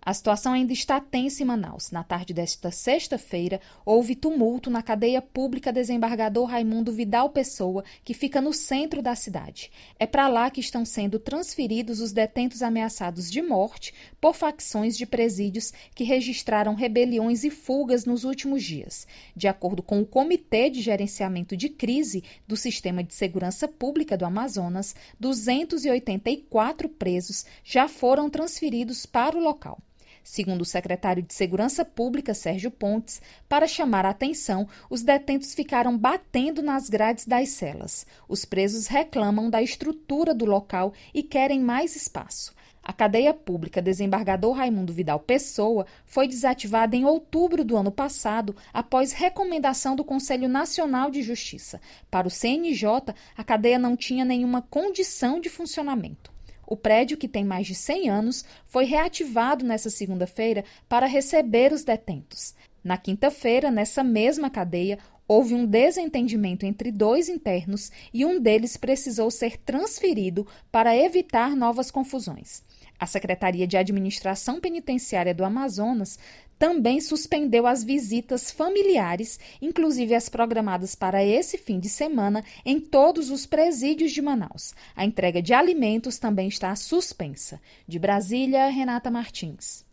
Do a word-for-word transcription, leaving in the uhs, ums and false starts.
A situação ainda está tensa em Manaus. Na tarde desta sexta-feira, houve tumulto na cadeia pública Desembargador Raimundo Vidal Pessoa, que fica no centro da cidade. É para lá que estão sendo transferidos os detentos ameaçados de morte por facções de presídios que registraram rebeliões e fugas nos últimos dias. De acordo com o Comitê de Gerenciamento de Crise do Sistema de Segurança Pública do Amazonas, duzentos e oitenta e quatro presos já foram transferidos para o local. Segundo o secretário de Segurança Pública, Sérgio Pontes, para chamar a atenção, os detentos ficaram batendo nas grades das celas. Os presos reclamam da estrutura do local e querem mais espaço. A cadeia pública Desembargador Raimundo Vidal Pessoa foi desativada em outubro do ano passado após recomendação do Conselho Nacional de Justiça. Para o C N J, a cadeia não tinha nenhuma condição de funcionamento. O prédio, que tem mais de cem anos, foi reativado nesta segunda-feira para receber os detentos. Na quinta-feira, nessa mesma cadeia, houve um desentendimento entre dois internos e um deles precisou ser transferido para evitar novas confusões. A Secretaria de Administração Penitenciária do Amazonas também suspendeu as visitas familiares, inclusive as programadas para esse fim de semana, em todos os presídios de Manaus. A entrega de alimentos também está suspensa. De Brasília, Renata Martins.